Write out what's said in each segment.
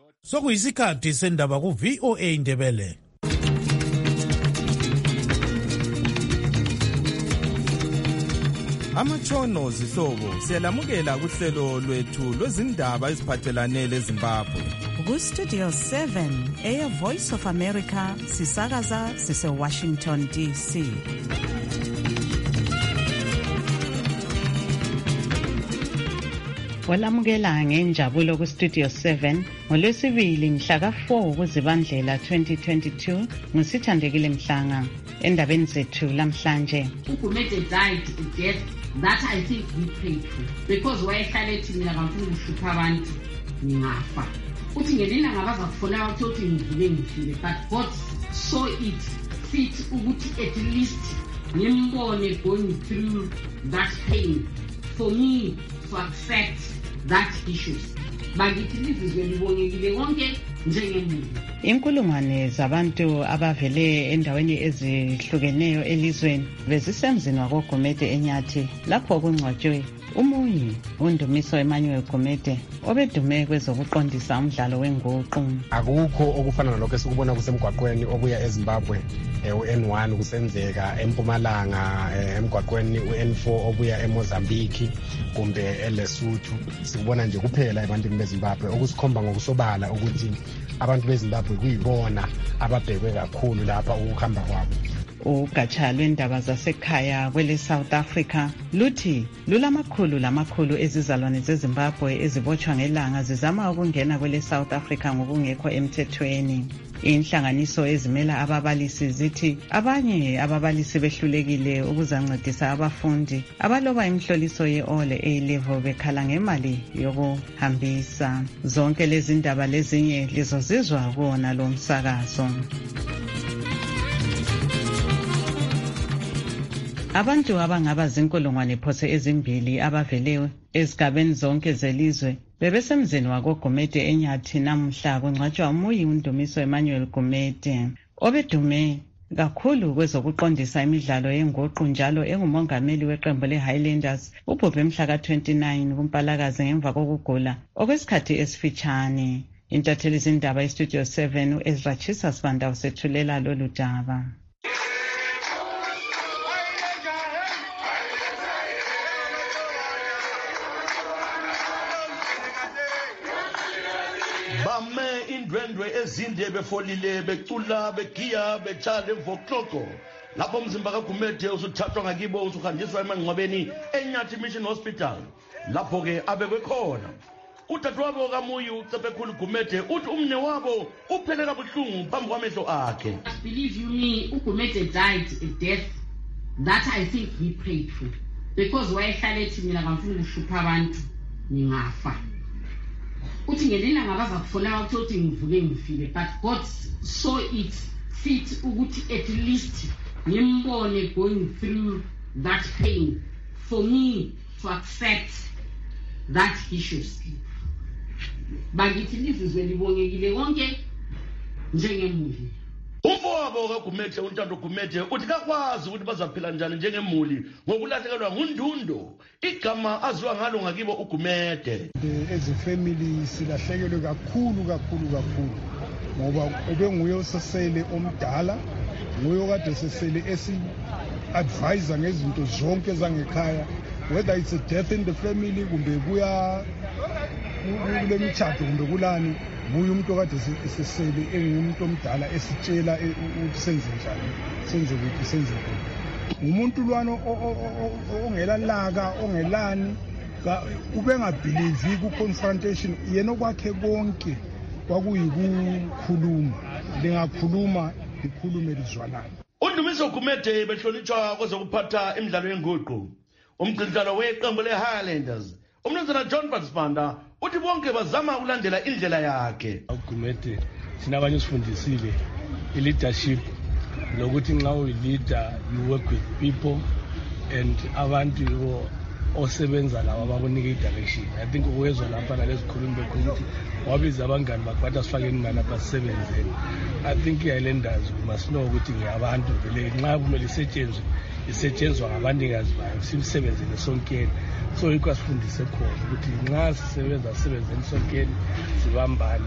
Sokuyisikhathi sendaba ku VOA Indebele. Amatshono zihlobo siyalamukela kuhlelo lwethu lwezindaba eziphathelane leZimbabwe. Ku-Studio 7 Air Voice of America sisakaza sise-Washington DC. Walamukela ngenjabulo ku-Studio 7 ngolwesibili mhla ka-4 kuZibandlela 2022 ngusithandekile Mhlanga. Endabeni zethu lamhlanje, uGumede died a death that I think we prayed for, because wayehlala ethi mina ngafuna ukuhlupha abantu ngafa. Uthi ngelina ngabaza kufona ukuthi ngivule ngifile, but God saw it fit ukuthi at least ngimbone going through that pain for me to accept that issues. Bakithi livizwe libongekile konke njengemuntu. Inkulungwane zabantu abavele endaweni ezihlukeneyo elizweni bezisemzini wakoGumede eNyathi lapho kungcwatshwe umunyi uNdumiso Emmanuel Gumede obedume kwezokuqondisa umdlalo wenguqu. Akukho okufana nalokho esikubona kusemgwaqweni obuya eZimbabwe uN1 kusenzeka eMpumalanga emgwaqweni uN4 obuya eMozambique kumbe eLesotho. Sikubona nje kuphela ebantwini beZimbabwe okusikhomba ngokusobala ukuthi abantu beZimbabwe kuyibona ababhekwe kakhulu lapha ukuhamba kwabo. Ugatsha lwendaba zasekhaya kwele South Africa luthi lulamakhulu ezizalwane zeZimbabwe ezibotshwa ngelanga zizama ukungena kwele South Africa ngokungekho emthethweni. Inhlanganiso ezimela ababalisi zithi abanye ababalisi behlulekile ukuzancedisa abafundi abaloba imhloliso ye-O level bekhala ngemali yokuhambisa. Zonke lezi ndaba lezinye lizozizwa kuwona lo msakazo. Abantu abangaba zinkulungwane phose ezimbili abavele ezigabeni zonke zelizwe bebesemzini wakoGumede eNyathi namhla kungcwatshwa umuyi uNdumiso Emmanuel Gumede obedume kakhulu kwezokuqondisa imidlalo yenguqu njalo engumongameli weqembu leHighlanders. Ubhubhe mhla ka-29 kuMpalakazi ngemva kokugula okwesikhathi esifitshane. Intatheli zindaba eStudio 7 uEzra Chisa Sibanda usethulela lolu daba. Bame indwendwe ezinde befolile becula begiya bechala emvokloko lapho umzimba kaGumede usuthathwa ngakibo usuhanjiswa emangcwabeni eNyathi Mission Hospital lapho ke abekwe khona. Udadewabo kaMuyi uCepekhulu Gumede uthi umne wabo uphele kabuhlungu phambi kwamehlo akhe. Believe you me, uGumede died a death that I think we prayed for, because wayehlala ethi mina ngafuna ukuhlupha abantu ngafa. Uthi ngelina ngabaza kufona ukuthi ngivule ngifile, but God saw it fit ukuthi at least ngimbone going through that pain for me to accept that issues. Bakithi livizwe libongekile konke njengemuli. Umfowabo kaGumede uNtando Gumede uthi kakwazi ukuthi bazaphila njani njengemuli ngokulahlekelwa ngundundo igama aziwa ngalo ngakibo uGumede. As a family silahlekelwe kakhulu ngoba ubenguye osesele omdala, nguye okade sesele esi-advisor ngezinto zonke zangekhaya, whether it's a death in the family kumbe kuya kule mitshato kumbe kulani, nguye umuntu okade sesele engumuntu omdala esitshela ukuthi senze njani, senze ukuthi senze ukuthi. Ngumuntu lwana ongelalaka ongelani ubengabhilivi ku-confrontation, yena okwakhe konke kwakuyikukhuluma, lingakhuluma likhulume lizwalana. uNdumiso Gumede behlonitshwa kwezokuphatha imidlalo yenguqu. Umgcinisihlalo weqembu leHighlanders uMnumzana John Batsibanda uthi bonke bazama ukulandela indlela yakhe. uGumede thina abanye usifundisile i-leadership lokuthi nxa uyi-leader you work with people and abantu yibo osebenza lawa abakunika i-direction. I think ukwezwa lapha nalezikhulumi bekhuluthi wabiza abangani bakwatha sifakeni ngani apha sisebenzeni. I think i-Highlanders we must know ukuthi ngiyabantu vele nxa kumele isetshenzwa ngabanikazi bayo simsebenzele sonkeni. So yikho asifundise khona ukuthi nxa sisebenzeni sonkeni sibambane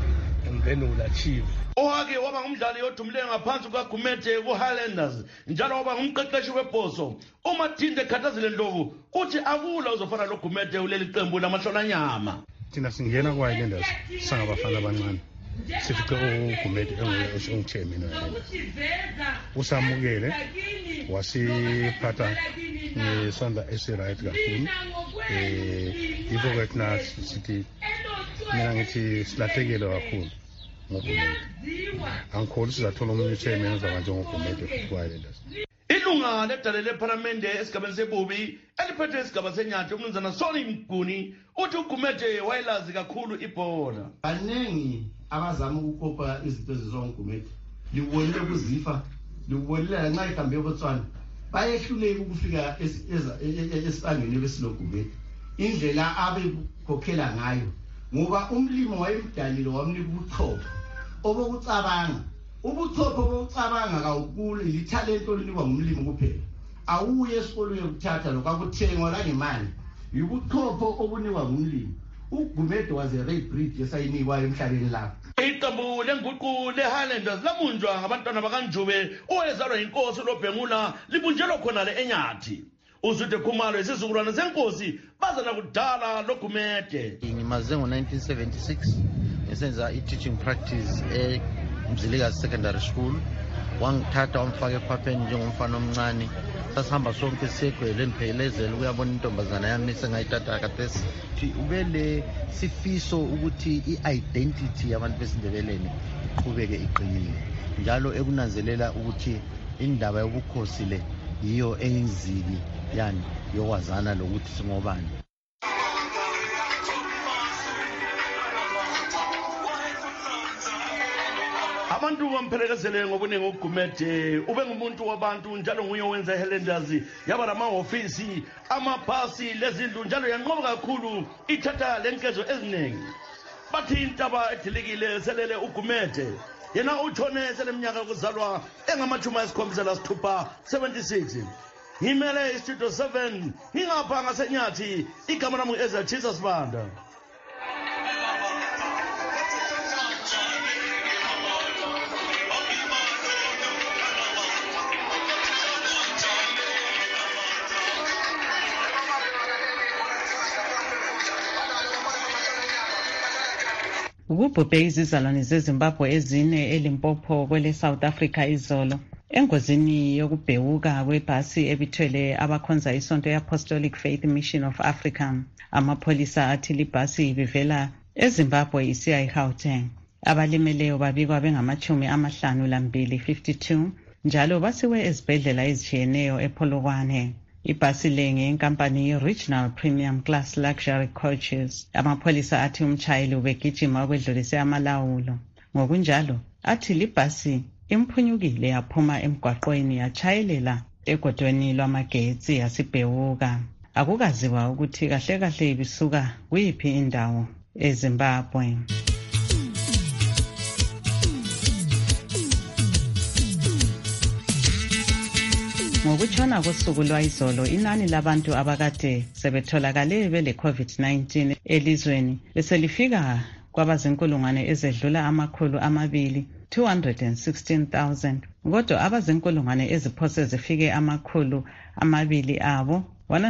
and then we'll achieve. Owake waba ngumdlali odumileyo ngaphansi kukaGumede ku-Highlanders njalo waba ngumqeqeshi webhoso. uMathinde Khathazile Ndlovu uthi akula uzofana loGumede uleli qembu lamahlolanyama. Thina singena kwa-Highlanders sangabafana abancane sifice uGumede engumchairman wa-Highlanders usamukele wasiphatha ngesandla esiright kakhulu. Yikho-ke thina sithi mina ngithi silahlekile kakhulu ngoGumede. Angikholi sizathola omunye uchairman ozaba njengoGumede ku-Highlanders. Ilunga ledale lephalamende esigabeni sebubi eliphethe isigaba senyathi umnumzana Soni Mguni uthi uGumede wayelazi kakhulu ibhola. Baningi abazama ukukopa izinto ezizongoGumede. Libonile kuzifa, libonile nxa ihambe eBotswana. Bayehluleka ukufika esibangeni lesiloGumede. Indlela abekhokhela ngayo ngoba umlimo wayemdalile wamnika ubuchopho obokucabanga. Ubuchopho bokucabanga kawukule lithalento olinikwa ngumlimi kuphela. Awuye esikolweni ukuthatha lokakuthengwa la ngemali. Ubuchopho obunikwa ngumlimi. uGumede was a rare breed esayinikwayo emhlabeni lapho. Iqembu lenguqu le-Highlanders lamunjwa ngabantwana bakaNjube owezalwa inkosi loBhengula libunjelwa khona le eNyathi. Uzwide Khumalo isizukulwane senkosi bazana kudala loGumede. Ngimaze ngo-1976 ngisenza i-teaching practice eMzilikazi Secondary School. Wangithatha wamfaka ekhwapheni njengomfana omncane. Sasihamba sonke segwele niphelezela ukuyabona intombazana yami esengayithatha kathesi. Ubele sifiso ukuthi i-identity yabantu besindebeleni iqhubeke iqinile. Njalo ekunanzelela ukuthi indaba yobukhosi le yiyo eyinziki yani yokwazana lokuthi singobani. Abantu bamphelekezele ngobuningi uGumede ube ngumuntu wabantu njalo nguye owenza iHighlanders yaba namahofisi amabhasi lezindlu njalo yanqoba kakhulu ithatha lenkezo eziningi. Bathi intaba edilikile selele uGumede yena utshone seleminyaka yokuzalwa engama-76 76. Ngimele istudio 7 ngingapha ngasenyathi igama lami Ezra Jesus Banda. Ukubhubhe izizalwane zeZimbabwe ezine eLimpopo kwele South Africa izolo engozini yokubhewuka kwebhasi ebithwele abakhonza isonto ye-Apostolic Faith Mission of Africa. Amapholisa athi libhasi ibivela eZimbabwe isiya eGauteng. Abalimeleyo babikwa bengama-52 52 njalo basiwe ezibhedlela ezitshiyeneyo ePolokwane. Ibhasi le ngeyenkampani ye-Regional Premium Class Luxury Coaches. Amapholisa athi umtshayeli ubegijima ukwedlulise amalawulo. Ngokunjalo athi libhasi imphunyukile yaphuma emgwaqweni yatshayelela egodweni lwamagetsi yasibhewuka. Akukaziwa ukuthi kahle kahle ibisuka kuyiphi indawo eZimbabwe. Ngokutshona kosuku lwayizolo inani labantu abakade sebetholakale bele COVID-19 elizweni beselifika kwabazinkulungwane ezedlula 216,000 kodwa abazinkulungwane eziphose zifike 200 abo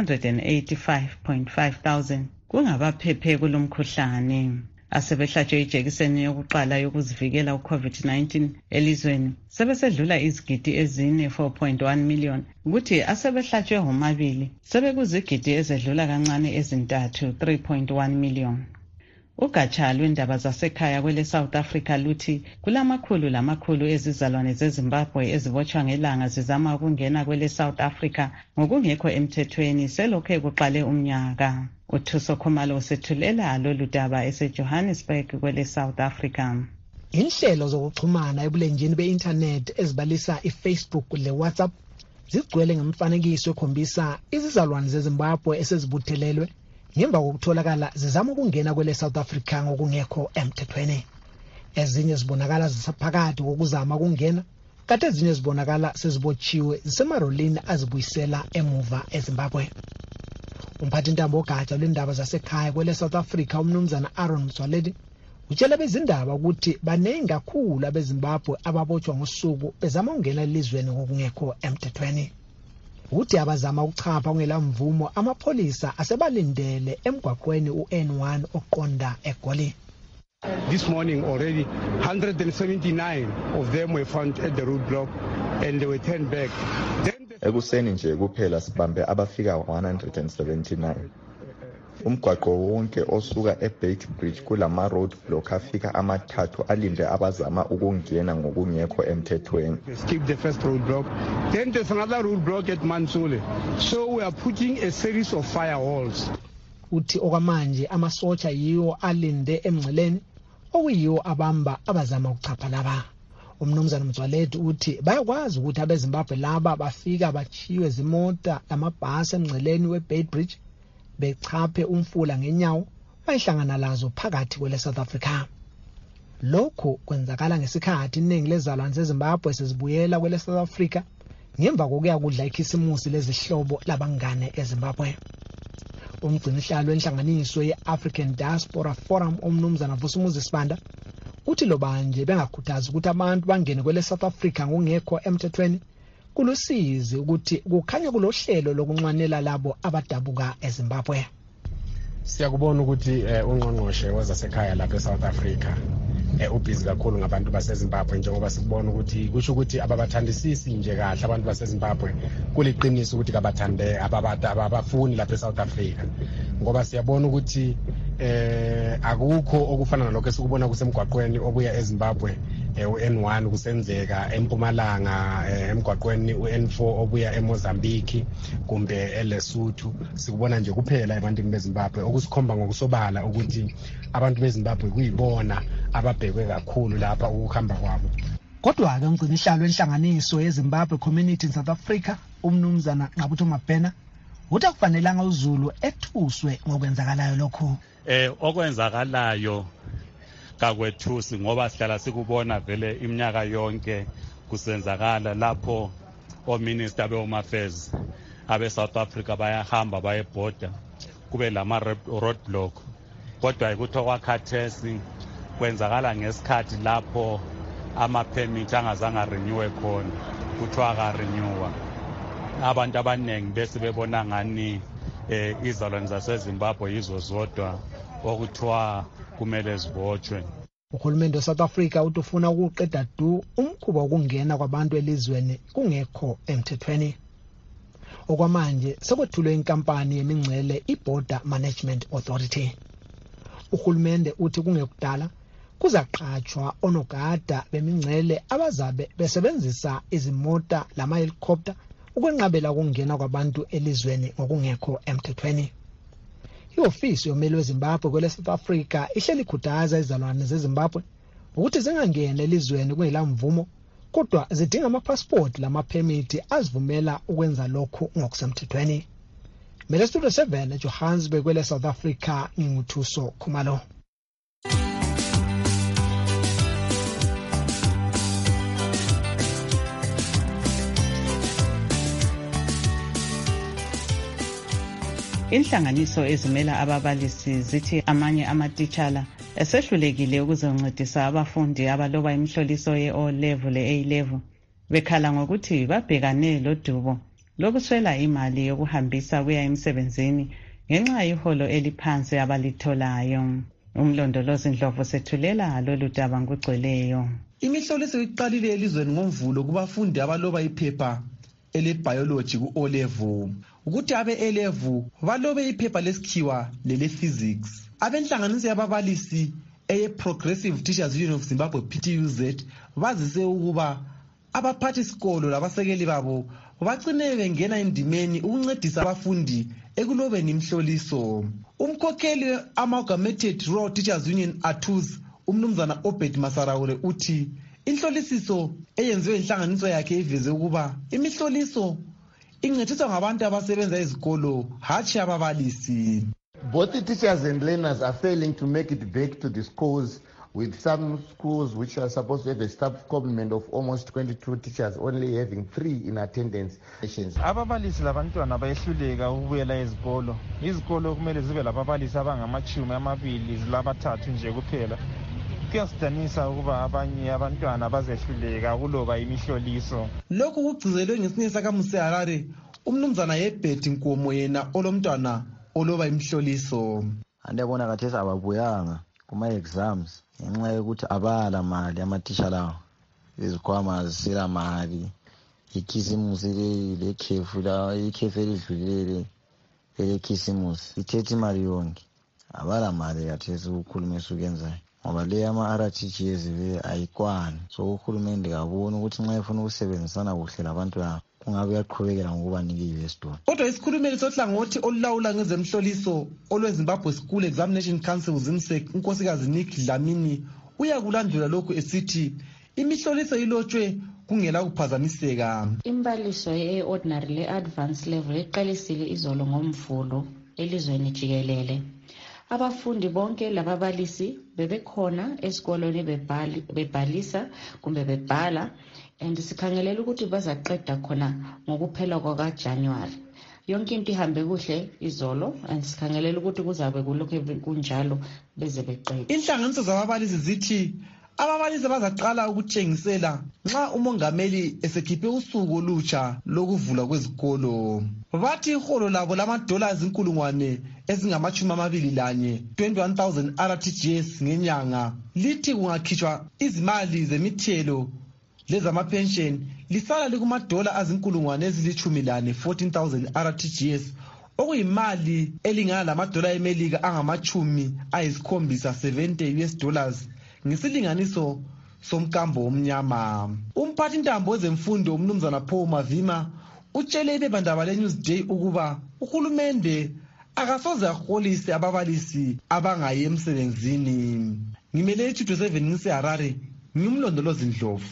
185,500 kungabaphephe kulomkhuhlane. Asebehlatshwe ijekiseni yokuqala yokuzivikela uCovid-19 elizweni sebesedlula izigidi ezine 4.1 million ukuthi asebehlatshwe homabili sebekuzigidi ezedlula kancane ezintathu 3.1 million. Ugatsha lwendaba zasekhaya kwele South Africa luthi kulamakhulu ezizalwane zeZimbabwe ezibotshwa ngelanga zizama ukungena kwele South Africa ngokungekho emthethweni selokhe kuqale umnyaka. UThuso Khumalo usethulela lolu daba eseJohannesburg kwele South Africa. Inhlelo zokuxhumana ebulenjini be-internet ezibalisa iFacebook leWhatsApp zigcwele ngemfanekiso ekhombisa izizalwane zeZimbabwe esezibuthelelwe ngemva kokutholakala zizama ukungena kwele South Africa ngokungekho emthethweni. Ezinye zibonakala zisaphakathi kokuzama ukungena, kanti ezinye zibonakala sezibotshiwe zisemarolini azibuyisela emuva eZimbabwe. Umphathintambo ogatsha lwendaba zasekhaya kwele South Africa umnumzana Aaron Mswaledi utshela bezindaba ukuthi baningi kakhulu abeZimbabwe ababotshwa ngosuku bezama ukungena elizweni ngokungekho emthethweni. Uthi abazama ukuchapha kungela mvumo amapholisa asebalindele emgwaqweni uN1 oqonda eGoli. This morning already 179 of them were found at the roadblock and they were turned back. Ekuseni nje kuphela sibambe abafika 179. Umgwaqo wonke osuka eBeitbridge kulama roadblock afika amathathu alinde abazama ukungena ngokungekho emthethweni. Skip the first roadblock. Then there's another roadblock at Mansule. So we are putting a series of firewalls. Uthi okwamanje amasotsha yiwo alinde emngceleni okuyiwo abamba abazama ukuchapha laba. Umnumzana Mtswaledi uthi bayakwazi ukuthi abeZimbabwe laba bafika bachiwe zimota lamabhasi emngceleni weBeitbridge bechaphe umfula ngenyawo bayihlangana lazo phakathi kwele South Africa. Lokho kwenzakala ngesikhathi iningi lezalwane zeZimbabwe sezibuyela kwele South Africa ngemva kokuya kudla ikhisimusi lezihlobo labangane eZimbabwe. Umgcinihlalo wenhlanganiso ye-African Diaspora Forum umnumzana Vusumuzi Sibanda uthi lo banje bengakhuthaza ukuthi abantu bangene kwele South Africa ngokungekho emthethweni kulusizi ukuthi kukhanya kulohlelo lokunxwanela labo abadabuka eZimbabwe. Siyakubona ukuthi ungqongqoshe wezasekhaya lapha eSouth Africa ubhizi kakhulu ngabantu baseZimbabwe njengoba sikubona ukuthi kusho ukuthi ababathandisisi nje kahle abantu baseZimbabwe kuliqiniso ukuthi kabathande abafuni lapha eSouth Africa ngoba siyabona ukuthi akukho okufana nalokho esikubona kusemgwaqweni obuya eZimbabwe uN1 kusenzeka eMpumalanga emgwaqweni uN4 obuya eMozambique kumbe eLesotho. Sikubona nje kuphela ebantwini beZimbabwe okusikhomba ngokusobala ukuthi abantu beZimbabwe kuyibona ababhekwe kakhulu lapha ukuhamba kwabo. Kodwa ke umgcinihlalo wenhlanganiso yeZimbabwe Community in South Africa umnumzana Nqabutho Mabhena uthi akufanelanga uZulu ethuswe ngokwenzakalayo lokho. Okwenzakalayo kakwethusi ngoba sihlala sikubona vele iminyaka yonke kusenzakala lapho ominister beHome Affairs abe South Africa bayahamba bayebhoda kube lama roadblock kodwa ukuthi okwakhathesi kwenzakala ngesikhathi lapho ama permit angazange renew khona kuthiwa ka renew abantu abaningi bese bebona ngani izalwane zaseZimbabwe yizo zodwa okuthiwa kumele zibotshwe. Uhulumende weSouth Africa utufuna ukuqeda du umkhuba wokungena kwabantu elizweni kungekho emthethweni. Okwamanje sekwethulwe inkampani yemingcele iBorder Management Authority. Uhulumende uthi kungekudala kuzaqhatshwa onogada bemingcele abazabe besebenzisa izimota lama helicopter ukwenqabela ukungena kwabantu elizweni ngokungekho emthethweni. I-ofisi yomeli weZimbabwe kwele South Africa ihleli ikhuthaza izalwane zeZimbabwe ukuthi zingangena elizweni kungela mvumo kodwa zidinga amapassport lama-permit azivumela ukwenza lokhu ngokusemthethweni. Mele Studio 7 eJohannesburg kwele South Africa nginguthuso Khumalo. Inhlanganiso ezimela ababalisi zithi amanye amatitshala esehlulekile ukuzoncedisa abafundi abaloba imihloliso ye-O level le-A level bekhala ngokuthi babhekane lodubo lokuswela imali yokuhambisa kuya emsebenzini ngenxa yeholo eliphansi abalitholayo. Umlondolozi Ndlovu sethulela lolu daba ngugcweleyo. Imihloliso iqalile elizweni ngoMvulo kubafundi abaloba iphepha ele-biology ku-O level ukuthi abe-A level balobe iphepha lesikhiwa lele-physics. Abenhlanganiso yababalisi eye-Progressive Teachers Union of Zimbabwe PTUZ bazise ukuba abaphathisikolo labasekeli babo bagcine bengena endimeni ukuncedisa abafundi ekulobeni imhloliso. Umkhokheli Amalgamated Rural Teachers Union ATUZ umnumzana Obed Masarawule uthi inhlolisiso eyenziwe inhlanganiso yakhe iveze ukuba imihloliso incediswa ngabantu abasebenza ezikolo hatshi ababalisi. Both the teachers and learners are failing to make it back to the schools, with some schools which are supposed to have a staff complement of almost 22 teachers only having 3 in attendance. Ababalisi labantwana bayehluleka ukubuyela ezikolo. Izikolo kumele zibe lababalisi abangamachumi amabili zilabathathu nje kuphela. kuyasidanisa ukuba abanye abantwana bazehluleka kuloba imihloliso. Lokhu kugcizelwe ngesinye sakaMuse Harare umnumzana Herbert Nkomo yena olomntwana oloba imihloliso. Andiyabona kathesi ababuyanga kuma-exams ngenxa yokuthi abala mali amathisha lawo, izikhwama zisela mali, ikhisimusi lekhefu elidlulile elekhisimusi ithethe imali yonke, abala mali kathesi ukhulume esukenzayo ngoba le ama-RTGS ayikwani. So uhulumende kaboni ukuthi nxa efuna ukusebenzisana kuhle labantu labo kungabe uyaqhubekela ngokubanika i-US dollar. Kodwa isikhulumeli sohlangothi olulawula ngezemhloliso olweZimbabwe School Examination Council ZIMSEC unkosikazi Nick Dlamini uyakulandula lokhu esithi imihloliso ilotshwe kungela kuphazamiseka. Imbaliso ye-ordinary le-advanced level iqalisile izolo ngoMvulo elizweni jikelele. Abafundi bonke lababalisi bebekhona esikolweni bebhalisa kumbe bebhala, and sikhangelela ukuthi bazaqeda khona ngokuphela kwakaJanuwari. Yonke into ihambe kuhle izolo, and sikhangelela ukuthi kuzabe kulokho kunjalo beze beqeda. Inhlanganiso zababalisi zithi ababalisi bazaqala ukutshengisela nxa umongameli esekhiphe usuku olutsha lokuvulwa kwezikolo. Bathi iholo labo lama-dollars 21,000 21,000 RTGS ngenyanga lithi kungakhitshwa izimali zemithelo lezamapension lisala likuma-dollars 14,000 RTGS okuyimali elingana lama-dollars emelika angama-70 US dollars ngesilinganiso somkambo omnyama. Umphathi ntambo wezemfundo umnumzana Paul Mavima utshele iphephandaba leNewsday ukuba uhulumende akasoze aholise ababalisi abangayi emsebenzini. Ngimele iTuto 7 ngiseHarare, ngimlondolozi Ndlovu.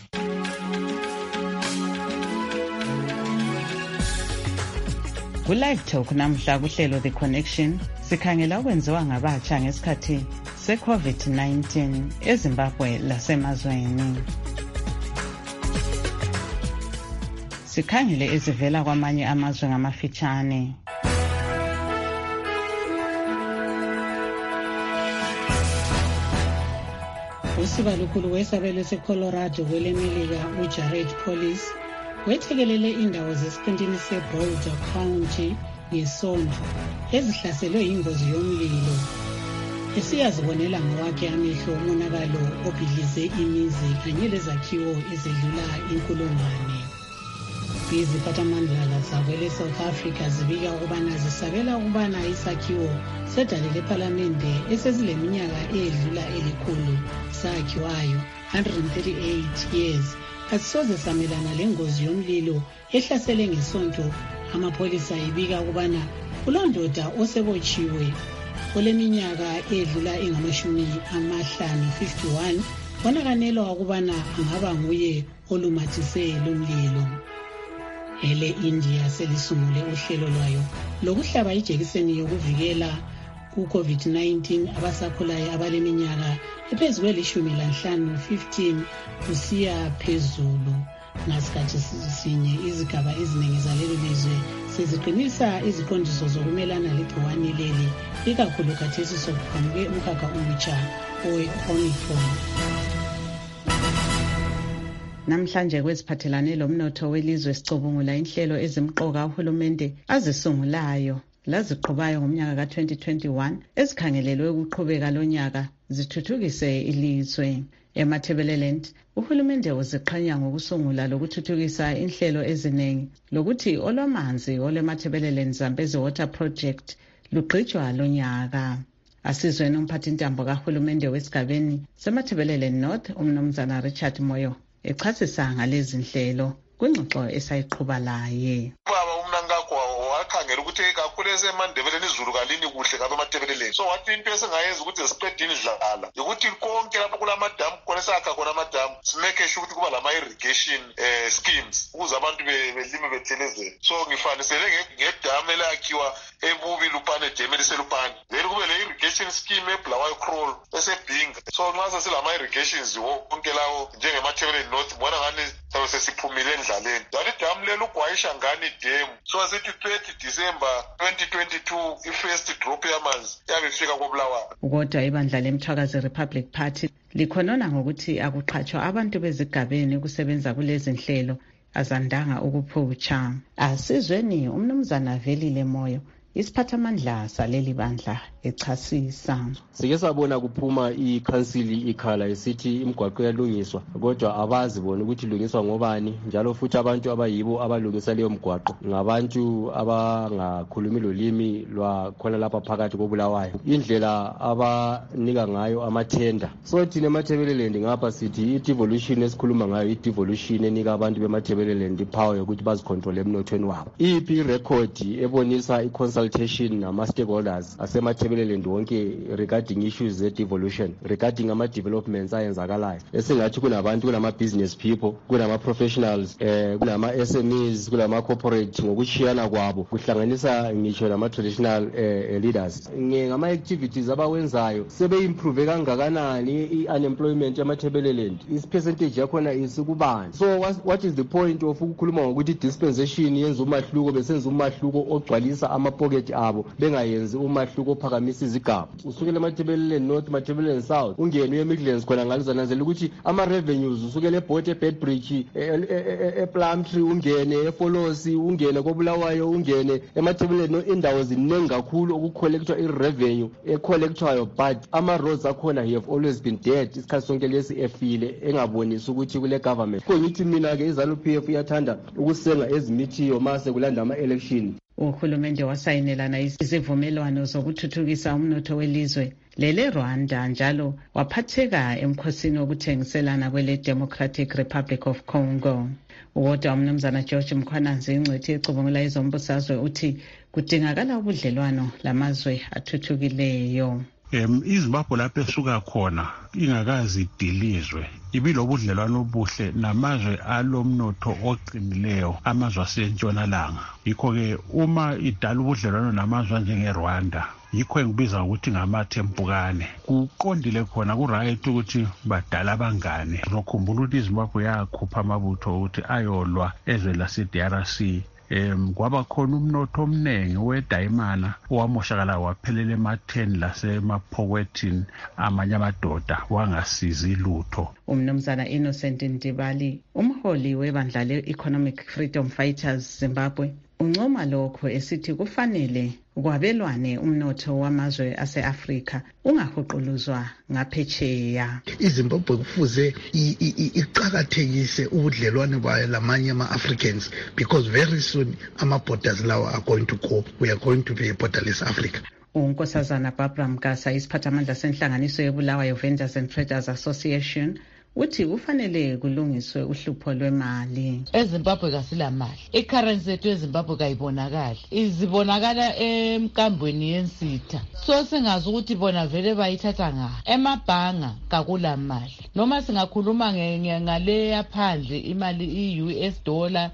Ku-Live Talk namhla kuhlelo The Connection sikhangela okwenziwa ngabatsha ngesikhathi se-COVID-19 eZimbabwe lasemazweni. Sikhangele ezivela kwamanye amazwe ngamafitshane. Usibalukhulu wesabelo seColorado kwelemelika uJared Polis wethekelele indawo zesiqintini seBoulder County ngeSonto ezihlaselwe yingozi yomlilo. Esiyazibonela ngawakhe amehlo umonakalo obhidlize imizi kanye lezakhiwo ezedlula inkulungwane. Iziphathamandla zakwele South Africa zibika ukubana zisabela ukubana isakhiwo sedale lephalamende esezileminyaka edlula elikhulu sakhiwayo 138 years asisoze samelana lengozi yomlilo ehlasele ngeSonto. Amapholisa ibika ukubana kulondoda osebotshiwe oleminyaka edlula engama-51 bonakanelwa ukubana angaba nguye olumathise lomlilo. Ele India selisungule uhlelo lwayo lokuhlaba ijekiseni yokuvikela ku-COVID-19 abasakhulayo abaleminyaka ephezulu kweli-15 kusiya phezulu. Ngasikhathi sinye izigaba eziningi zaleli lizwe seziqinisa iziqondiso zokumelana legciwane leli, ikakhulu khathesi sokuqhamuke umkhakha omutsha owe-Omicron. Namhlanje kweziphathelane lomnotho welizwe sicubungula inhlelo ezimqoka uhulumende azisungulayo laziqhubayo ngomnyaka ka-2021 ezikhangelelwe ukuqhubeka lonyaka zithuthukise ilizwe. EMatabeleland uhulumende uziqhanya ngokusungula lokuthuthukisa inhlelo eziningi lokuthi olwamanzi olweMatabeleland Zambezi Water Project lugqitshwa lonyaka. Asizweni umphathintambo kahulumende wesigabeni seMatabeleland North umnumzana Richard Moyo echasisa ngalezi nhlelo kwingxoxo esayiqhuba laye. Wakhangela ukuthi kakhulu esemandebeleni izulu kalini kuhle kabe ematebeleleni. So wathi into esingayenza ukuthi siqede indlala ukuthi konke lapho kulamadamu khona sakha khona amadamu simeke sure ukuthi kuba lama-irrigation schemes ukuze abantu belime bethelezele. So ngifanisele ngedamu elakhiwa ebubi Lupane dam eliselupane, then kube le irrigation scheme eBulawayo Kroll esebhinga. So nxa sesilama-irrigations wonke lawo njengemathebeleni North bona ngani sabe sesiphumile endlaleni. Dali damu lelo ugwayisha ngani dam. So asithi 30 December 2022 i-first drop yamanzi yabe ifika koBulawayo. Kodwa ibandla leMthwakazi Republic Party likhonona ngokuthi akuqhatshwa abantu bezigabeni ukusebenza kulezi nhlelo azandanga ukuphutsha. Asizweni umnumzana Velile Moyo, isiphathamandla saleli bandla echasisa. Sike sabona kuphuma ikhansili ikhala esithi imigwaqo yalungiswa, kodwa abazi bona ukuthi ilungiswa ngobani, njalo futhi abantu abayibo abalungisa leyo migwaqo ngabantu abangakhulumi lolimi lwakhona lapha phakathi koBulawayo. Indlela abanika ngayo amathenda. So thina eMathebeleland ngapha sithi i-devolution esikhuluma ngayo, i-devolution enika abantu beMathebeleland ipower yokuthi bazicontrol emnothweni wabo. Iphi record ebonisa i-consultation nama-stakeholders aseMathebeleland wonke regarding issues ze-devolution, regarding ama-developments ayenzakalayo. Esingathi kunabantu, kunama-business people, kunama-professionals, kunama-SMEs, kunama-corporate, ngokushiyana kwabo kuhlanganisa ngitsho nama-traditional leaders. Ngama-activities abawenzayo sebe-improve kangakanani i-unemployment eMathebeleland, is-percentage yakhona isikubani. So what is the point of ukukhuluma ngokuthi dispensation yenza umahluko, besenza umahluko ogcwalisa ama-pocket abo, bengayenzi umahluko ophakamisa izigaba. Usukela eMathebeleland North, Mathebeleland South, ungene eMidlands khona ngalizanazela ukuthi ama-revenues usukela eBhoti, eBedbridge, ePlumtree, ungene eFolosi, ungene koBulawayo, ungene eMathebeleland, indawo ziningi kakhulu okucollectwa i-revenue ecollectwayo, but ama-roads akhona have always been dead. Isikhathi sonke lesi efile engabonisi ukuthi kule government. Ko ngithi mina-ke iZANU-PF iyathanda ukusenga ezimithiyo mase kulanda ama-election. Uhulumende wasayinelana izivumelwano zokuthuthukisa umnotho welizwe lele Rwanda, njalo waphatheka emkhosini wokuthengiselana kwele Democratic Republic of Congo. Uwodwa umnumzana George Mkhwananzi, ingcwethi ecubungula izombusazwe, uthi kudingakala ubudlelwano lamazwe athuthukileyo. iZimbabwe lapho esuka khona ingakazi idilizwe ibilobudlelwano obuhle namazwe alomnotho oqinileyo, amazwe asentshonalanga. Yikho-ke uma idala ubudlelwano namazwe njengeRwanda, yikho engibiza ukuthi ngamathempukane, kuqondile khona kuright ukuthi badala abangane. Uzokhumbula ukuthi iZimbabwe yakhupha amabutho ukuthi ayolwa ezwe lase-DRC. Kwaba khona umnotho omningi wedayimana owamoshakala waphelela ematheni lasemaphokethini amanye amadoda wangasizi lutho. Umnumzana Innocent Ndibali, umholi webandla le-Economic Freedom Fighters Zimbabwe, uncoma lokho esithi kufanele ukwabelwane umnotho wamazwe ase-Afrika ungahuquluzwa ngaphetsheya. iZimbabwe kufuze iqakathekise ubudlelwane bayo lamanye ama-Africans, because very soon ama-borders lawa are going to go. We are going to be a borderless Africa. Unkosazana Barbara Mgasa, isiphathamandla senhlanganiso yeBulawayo Vendors and Traders Association, uthi kufanele kulungiswe uhlupho lwemali. eZimbabwe kasilamali, icurrency yethu eZimbabwe kayibonakali, izibonakala emkambweni yensitha. So singazi ukuthi bona vele bayithatha nga emabhanga kakulamali. Noma singakhuluma ngale yaphandle imali i-US dollar,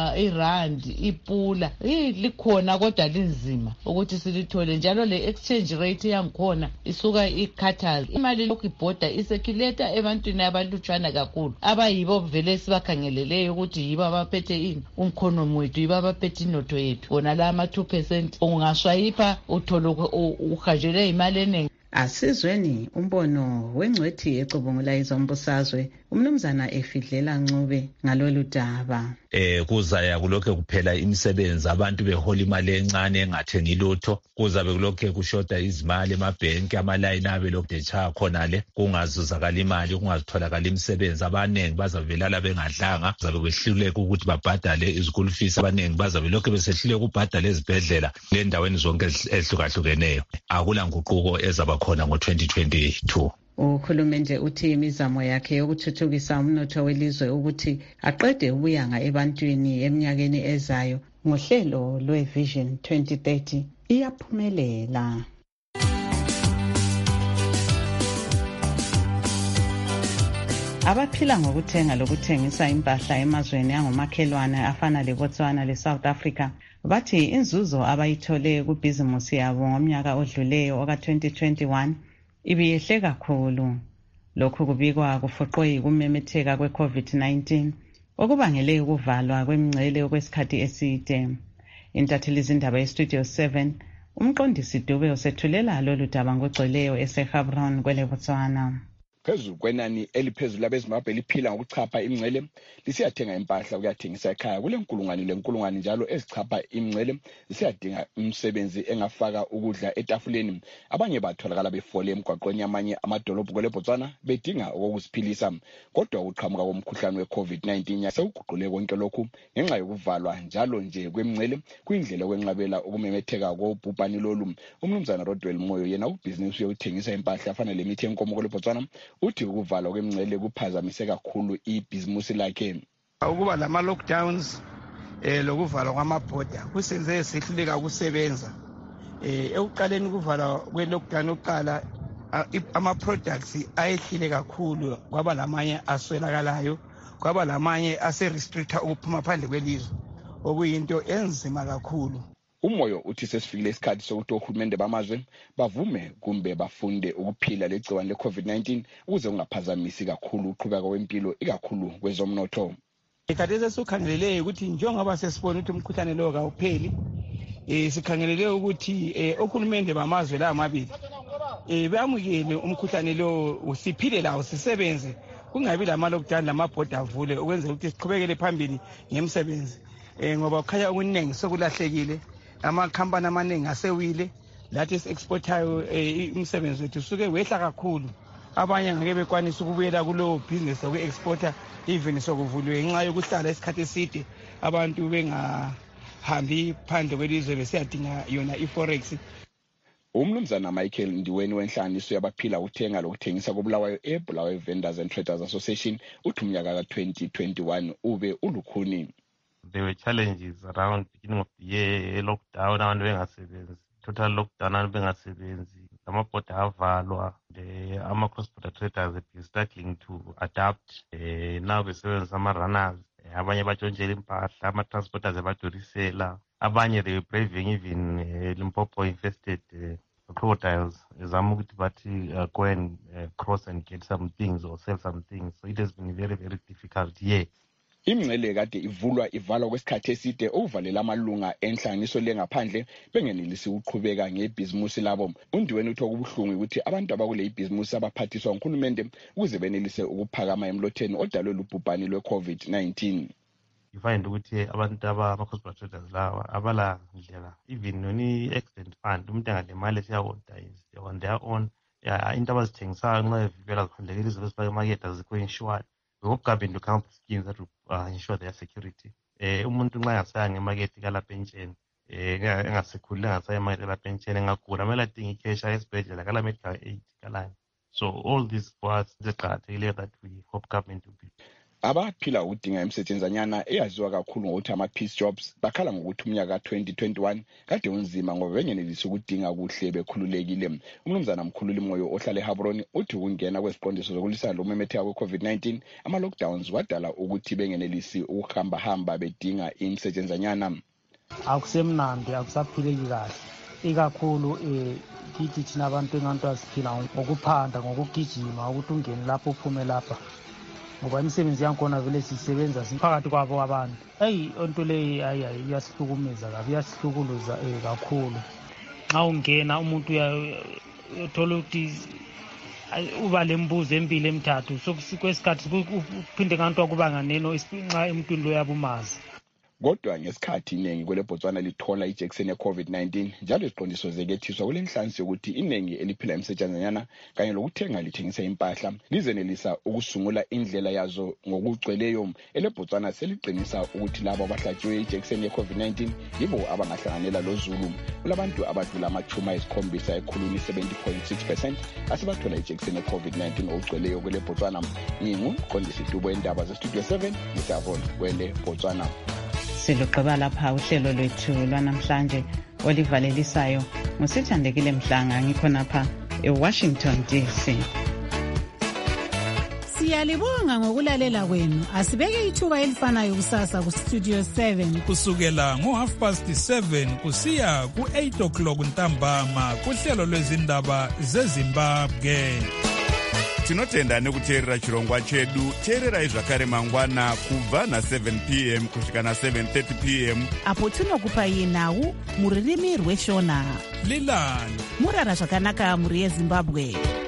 irand, ipula, likhona kodwa linzima ukuthi silithole, njalo le exchange rate yangikhona isuka ikhathal. Imali lokhu ibhoda isekileta ebantwini abalutshwana kakhulu, abayibo vele sibakhangeleleyo ukuthi yibo abaphethe umkhonomi wethu, yibo abaphethe inotho yethu. Bona la ama-2% ungashwayipha utholo uhanjelwe imali eningi. Asizweni umbono wengcwethi ecubungula izombusazwe, umnumzana Efidlela Ncube, ngalolu daba. Kuzaya kulokhe kuphela imisebenzi, abantu behola imali encane engathengi lutho, kuzabe kulokhe kushoda izimali emabhenki, amalayini abe lokhu echaya khonale, kungazuzakala imali, kungazitholakala imisebenzi. Abanengi bazavelala bengadlanga, bazabe behluleka ukuthi babhadale izikulu fees. Abanengi bazabe lokhe besehluleka ukubhadala ezibhedlela lendaweni zonke ezihlukahlukeneyo. Akula nguquko ezaba khona ngo-2022. Uhulumende uthi imizamo yakhe yokuthuthukisa umnotho welizwe ukuthi aqede ubuyanga ebantwini eminyakeni ezayo ngohlelo lwe-Vision 2030 iyaphumelela. Abaphila ngokuthenga lokuthengisa impahla emazweni angomakhelwane afana leBotswana leSouth Africa bathi inzuzo abayithole kubhizimusi yabo ngomnyaka odluleyo oka-2021 ibiyehle kakhulu. Lokhu kubikwa kufuqwe yikumemetheka kwe-COVID-19 okubangele ukuvalwa kwemingcele okwesikhathi eside. Intatheli zindaba yeStudio 7, umqondisi Dube usethulela lolu daba ngogcweleyo eseGaborone kwele Botswana. phezulu kwenani eliphezulu abeZimbabwe liphila ngokuchapha imngcele lisiyathenga impahla ukuyathengisa ekhaya kule nkulungwane njalo ezichapha imngcele lisiyadinga umsebenzi engafaka ukudla etafuleni. Abanye batholakala befole emgwaqweni amanye amadolobho kwele Botswana bedinga ukuziphilisa, kodwa ukuqhamuka komkhuhlane we-COVID-19 yasekuguqule konke lokhu ngenxa yokuvalwa njalo nje kwemngcele kuyindlela yokwenqabela ukumemetheka kobhubhane lolu. Umnumzana Rodwell Moyo yena ubhizinisi yokuthengisa impahla afana lemithi yenkomo kwele Botswana uthi ukuvalwa kwemngcele kuphazamise kakhulu ibhizinisi lakhe. Ukuba lama lockdowns lokuvalwa kwamabhoda kusenze sehluleka ukusebenza. Ekuqaleni kuvalwa kwe-lockdown yokuqala ama-products ayehlile kakhulu, kwaba lamanye aswelakalayo, kwaba lamanye ase-restricta ukuphuma phandle kwelizwe, okuyinto enzima kakhulu. Umoyo uthi sesifikile isikhathi sokuthi ohulumende bamazwe bavume kumbe bafunde ukuphila legciwane le-COVID-19 ukuze kungaphazamisi kakhulu uqhubeka kwempilo ikakhulu kwezomnotho. Khathesi esikhangeleleyo ukuthi njengoba sesibona ukuthi umkhuhlane lo kawupheli, sikhangelele ukuthi ohulumende bamazwe la amabili bamukele umkhuhlane lo usiphile lawo sisebenze, kungabi lama-lockdown lamabhoda avule ukwenzela ukuthi siqhubekele phambili ngemsebenzi, ngoba kukhanya okuningi sokulahlekile. Amakhampani amaningi asewile, lathi esi-exportayo umsebenzi wethu suke wehla kakhulu. Abanye ngeke bekwanisa ukubuyela kulowo business yoku-exporta even sokuvuliwe ngenxa yokuhlala isikhathi eside abantu bengahambi phandle kwelizwe besiyadinga yona i-forex. Umnumzana Michael Ndiweni wenhlanganiso yabaphila ukuthenga lokuthengisa koBulawayo eBulawayo Vendors and Traders Association uthi umnyaka ka-2021 ube ulukhuni. There were challenges around beginning of the year, lockdown, abantu bengasebenzi, total lockdown, abantu bengasebenzi, amabhoda avalwa, ama-cross-border traders have been struggling to adapt. Now besebenzisa ama-runners, abanye batshontshelwa impahla, ama-transporters abadurisela, abanye they were braving even Limpopo infested crocodiles, zama ukuthi bathi go and cross and get some things or sell some things. So it has been a very, very difficult year. Imngcele kade ivalwa kwesikhathi eside okuvalela amalunga enhlanganiso lengaphandle bengenelisi ukuqhubeka ngebhizimusi labo. Undiweni uthi okubuhlungu ukuthi abantu abakule ibhizimusi abaphathiswa nguhulumende ukuze benelise ukuphakama emlotheni odalwe lubhubhane lwe-COVID-19. You find ukuthi abantu ama-cross-border traders lawa abala ndlela, even noni-accident fund umuntu angalimali esiyawonda is on their own. Into abazithengisayo nxa evivela zikhandleka ilizwe lesifake emakethe azikho insured. We hope government to come up with schemes that will ensure their security. Umuntu nxa engasaya ngemakethe kalapentsheni, engasekhulile engasaya emakethe kalapentsheni, engagula kumele adinge ikheshi esibhedlela kala medical aid kalani. So all this for us is eqakathekileyo that we hope government to be. Abaphila ukudinga imisetshenzanyana eyaziwa kakhulu ngokuthi ama-peace jobs bakhala ngokuthi umnyaka ka-2021 kade unzima ngoba bengenelisi ukudinga kuhle bekhululekile. Umnumzana Mkhululi Moyo ohlala eHabroni uthi ukungena kweziqondiso zokulwisana lomemetheka kwe-COVID-19 ama-lockdowns wadala ukuthi bengenelisi ukuhamba bedinga imisetshenzanyana. Akusemnandi, akusaphileki kahle, ikakhulu kithi thina abantu enganto asiphila ngokuphanda ngokugijima ukuthi ungene lapho uphume lapha, ngoba imisebenzi yakhona vele sisebenza siphakathi kwabo abantu. Onto leyi iyasihlukumeza kabi, iyasihlukuluza kakhulu. Nxa ungena umuntu uyathola ukuthi uba lembuzo empilo emithathu, kwesikhathi uphinde nganto kuba nganeno nxa emntwini lo yabumazi. Kodwa ngesikhathi iningi kwele Botswana lithola ijekiseni ye-COVID-19 njalo iziqondiso zekethiswa kule nhlansi yokuthi iningi eliphila imisetshenzanyana kanye lokuthenga lithengisa impahla lizenelisa ukusungula indlela yazo ngokugcweleyo. Botswana seliqinisa ukuthi labo abahlatshiwe ijekiseni ye-COVID-19 yibo abangahlanganela lozulu. Kulabantu abadlula amachuma esikhombisa ekhulwini 70.6% asebathola ijekiseni ye-COVID-19 okugcweleyo kwele Botswana. Ngingumqondisi Dubo endaba ze-Studio 7 ngisavona kwele Botswana. Siluqaba lapha uhlelo lwethu lwanamhlanje olivalelisayo ngusithandekile Mhlanga ngikhonapha eWashington DC. Siyalibonga ngokulalela kwenu. Asibeke ithuba elifanayo kusasa ku Studio 7 kusukela ngo7:30 kusiya ku8 o'clock ntambama kuhlelo lwezindaba zeZimbabwe. Tinotenda nekuteerera chirongwa chedu. Teererai zvakare mangwana kubva na7 p.m. kusvika na7:30 p.m. apo tinokupai nhau mururimi rweshona. Lilani murara zvakanaka muri yeZimbabwe.